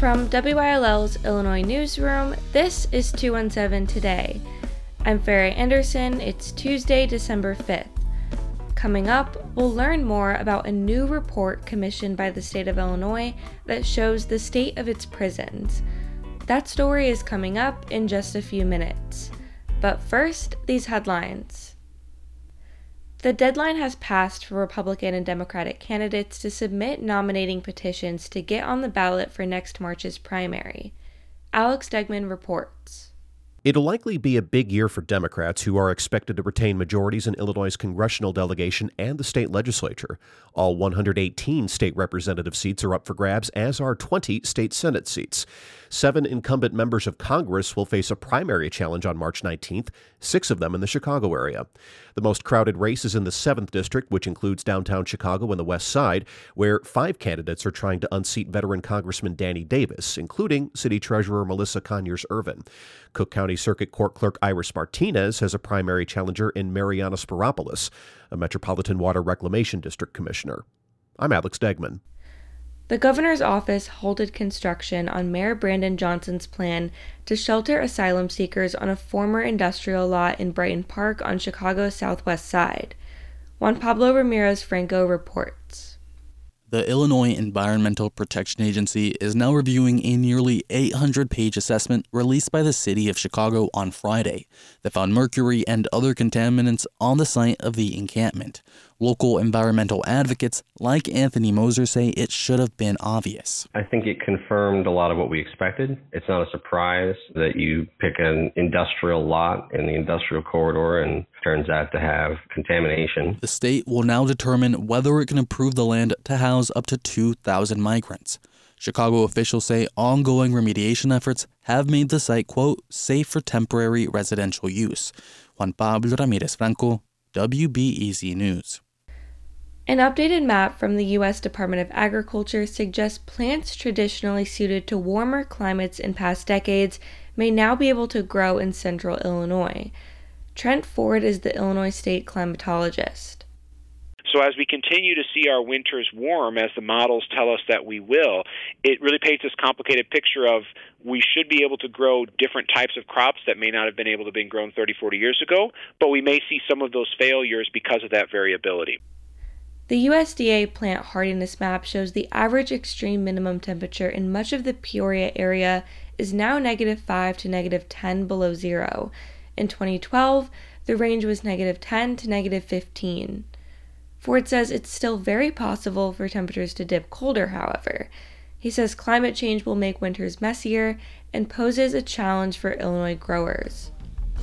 From WYLL's Illinois Newsroom, this is 217 Today. I'm Farrah Anderson. It's Tuesday, December 5th. Coming up, we'll learn more about a new report commissioned by the state of Illinois that shows the state of its prisons. That story is coming up in just a few minutes. But first, these headlines. The deadline has passed for Republican and Democratic candidates to submit nominating petitions to get on the ballot for next March's primary. Alex Degman reports. It'll likely be a big year for Democrats, who are expected to retain majorities in Illinois' congressional delegation and the state legislature. All 118 state representative seats are up for grabs, as are 20 state Senate seats. 7 incumbent members of Congress will face a primary challenge on March 19th, 6 of them in the Chicago area. The most crowded race is in the 7th District, which includes downtown Chicago and the West Side, where 5 candidates are trying to unseat veteran Congressman Danny Davis, including City Treasurer Melissa Conyers-Ervin. Cook County Circuit Court Clerk Iris Martinez has a primary challenger in Mariana Spiropoulos, a Metropolitan Water Reclamation District commissioner. I'm Alex Degman. The governor's office halted construction on Mayor Brandon Johnson's plan to shelter asylum seekers on a former industrial lot in Brighton Park on Chicago's southwest side. Juan Pablo Ramirez Franco reports. The Illinois Environmental Protection Agency is now reviewing a nearly 800-page assessment released by the city of Chicago on Friday that found mercury and other contaminants on the site of the encampment. Local environmental advocates like Anthony Moser say it should have been obvious. I think it confirmed a lot of what we expected. It's not a surprise that you pick an industrial lot in the industrial corridor and turns out to have contamination. The state will now determine whether it can improve the land to house up to 2,000 migrants. Chicago officials say ongoing remediation efforts have made the site, quote, safe for temporary residential use. Juan Pablo Ramirez Franco, WBEZ News. An updated map from the U.S. Department of Agriculture suggests plants traditionally suited to warmer climates in past decades may now be able to grow in central Illinois. Trent Ford is the Illinois state climatologist. So as we continue to see our winters warm, as the models tell us that we will, it really paints this complicated picture of we should be able to grow different types of crops that may not have been able to be grown 30, 40 years ago, but we may see some of those failures because of that variability. The USDA plant hardiness map shows the average extreme minimum temperature in much of the Peoria area is now -5 to -10 below zero. In 2012, the range was -10 to -15. Ford says it's still very possible for temperatures to dip colder, however. He says climate change will make winters messier and poses a challenge for Illinois growers.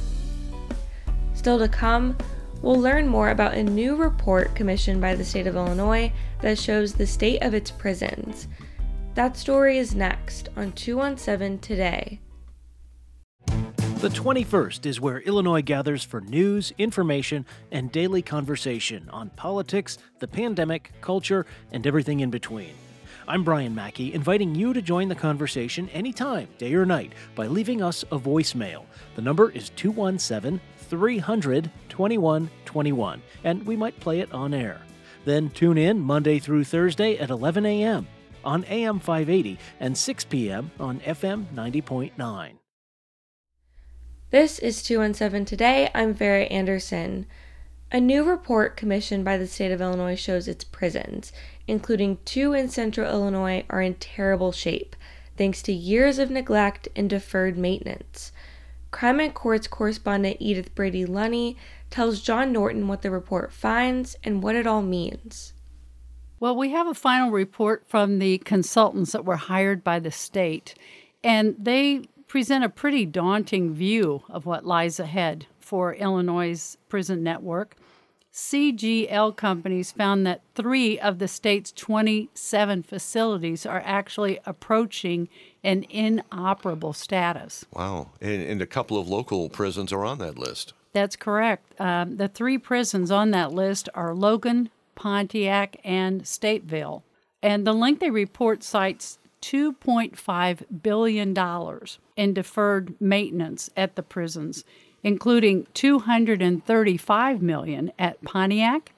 Still to come, we'll learn more about a new report commissioned by the state of Illinois that shows the state of its prisons. That story is next on 217 Today. The 21st is where Illinois gathers for news, information, and daily conversation on politics, the pandemic, culture, and everything in between. I'm Brian Mackey, inviting you to join the conversation anytime, day or night, by leaving us a voicemail. The number is 217-300-2121, and we might play it on air. Then tune in Monday through Thursday at 11 a.m. on AM 580 and 6 p.m. on FM 90.9. This is 217 Today. I'm Farrah Anderson. A new report commissioned by the state of Illinois shows its prisons, including 2 in central Illinois, are in terrible shape, thanks to years of neglect and deferred maintenance. Crime and Courts correspondent Edith Brady-Lunny tells John Norton what the report finds and what it all means. Well, we have a final report from the consultants that were hired by the state, and they present a pretty daunting view of what lies ahead for Illinois' prison network. CGL companies found that 3 of the state's 27 facilities are actually approaching an inoperable status. Wow. And a couple of local prisons are on that list. That's correct. The 3 prisons on that list are Logan, Pontiac, and Stateville. And the lengthy report cites $2.5 billion in deferred maintenance at the prisons, including $235 million at Pontiac,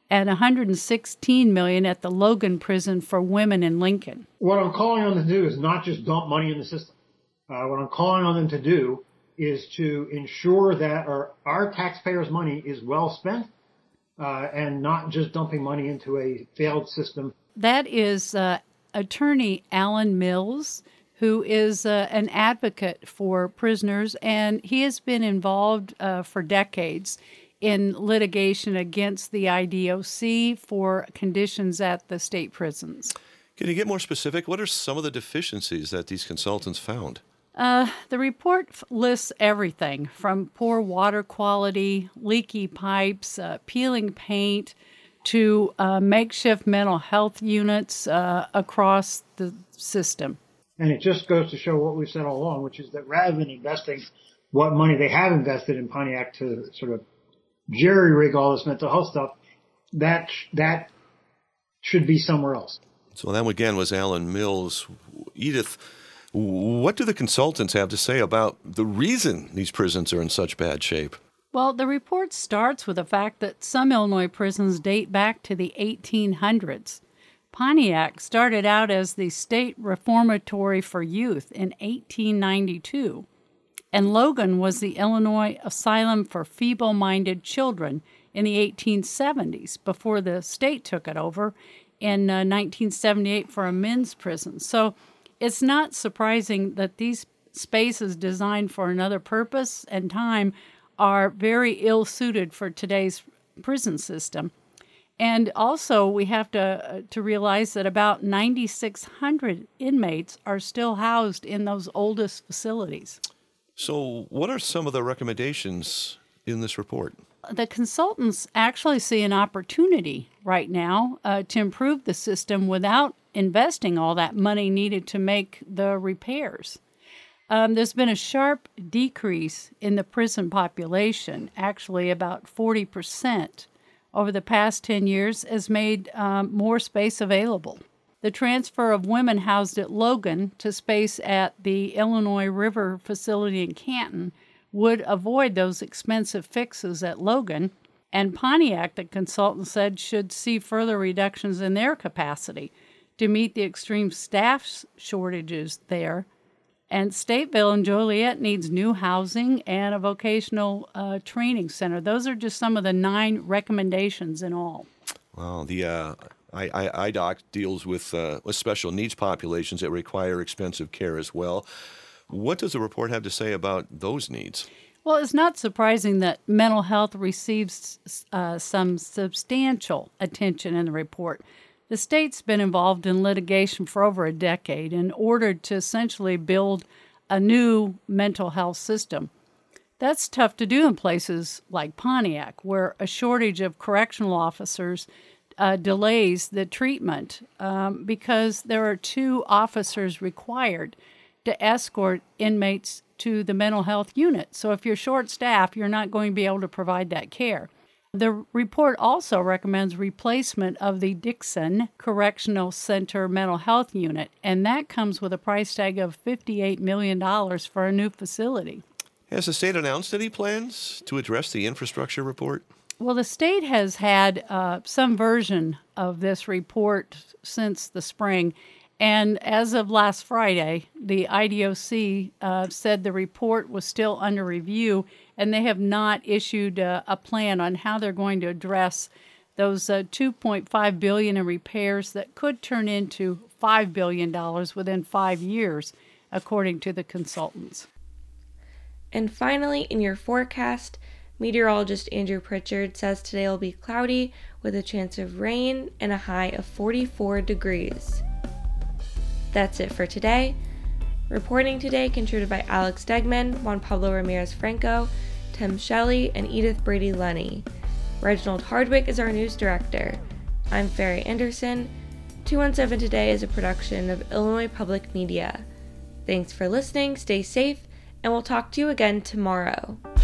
and $116 million at the Logan Prison for women in Lincoln. What I'm calling on them to do is not just dump money in the system. What I'm calling on them to do is to ensure that our taxpayers' money is well spent and not just dumping money into a failed system. That is attorney Alan Mills, who is an advocate for prisoners, and he has been involved for decades in litigation against the IDOC for conditions at the state prisons. Can you get more specific? What are some of the deficiencies that these consultants found? The report lists everything from poor water quality, leaky pipes, peeling paint, to makeshift mental health units across the system. And it just goes to show what we've said all along, which is that rather than investing what money they have invested in Pontiac to sort of jerry-rig all this mental health stuff, that should be somewhere else. So that, again, was Alan Mills. Edith, what do the consultants have to say about the reason these prisons are in such bad shape? Well, the report starts with the fact that some Illinois prisons date back to the 1800s. Pontiac started out as the State Reformatory for Youth in 1892, and Logan was the Illinois Asylum for Feeble-Minded Children in the 1870s before the state took it over in 1978 for a men's prison. So it's not surprising that these spaces designed for another purpose and time are very ill-suited for today's prison system. And also, we have to realize that about 9,600 inmates are still housed in those oldest facilities. So what are some of the recommendations in this report? The consultants actually see an opportunity right now to improve the system without investing all that money needed to make the repairs. There's been a sharp decrease in the prison population, actually about 40%. Over the past 10 years has made more space available. The transfer of women housed at Logan to space at the Illinois River facility in Canton would avoid those expensive fixes at Logan, and Pontiac, the consultant said, should see further reductions in their capacity to meet the extreme staff shortages there. And Stateville and Joliet needs new housing and a vocational training center. Those are just some of the 9 recommendations in all. Wow, the IDOC deals with special needs populations that require expensive care as well. What does the report have to say about those needs? Well, it's not surprising that mental health receives some substantial attention in the report. The state's been involved in litigation for over a decade in order to essentially build a new mental health system. That's tough to do in places like Pontiac, where a shortage of correctional officers delays the treatment because there are 2 officers required to escort inmates to the mental health unit. So if you're short-staffed, you're not going to be able to provide that care. The report also recommends replacement of the Dixon Correctional Center Mental Health Unit, and that comes with a price tag of $58 million for a new facility. Has the state announced any plans to address the infrastructure report? Well, the state has had some version of this report since the spring, and as of last Friday, the IDOC said the report was still under review, and they have not issued a plan on how they're going to address those $2.5 billion in repairs that could turn into $5 billion within 5 years, according to the consultants. And finally, in your forecast, meteorologist Andrew Pritchard says today will be cloudy with a chance of rain and a high of 44 degrees. That's it for today. Reporting today contributed by Alex Degman, Juan Pablo Ramirez Franco, Tim Shelley, and Edith Brady Lunny. Reginald Hardwick is our news director. I'm Ferry Anderson. 217 Today is a production of Illinois Public Media. Thanks for listening, stay safe, and we'll talk to you again tomorrow.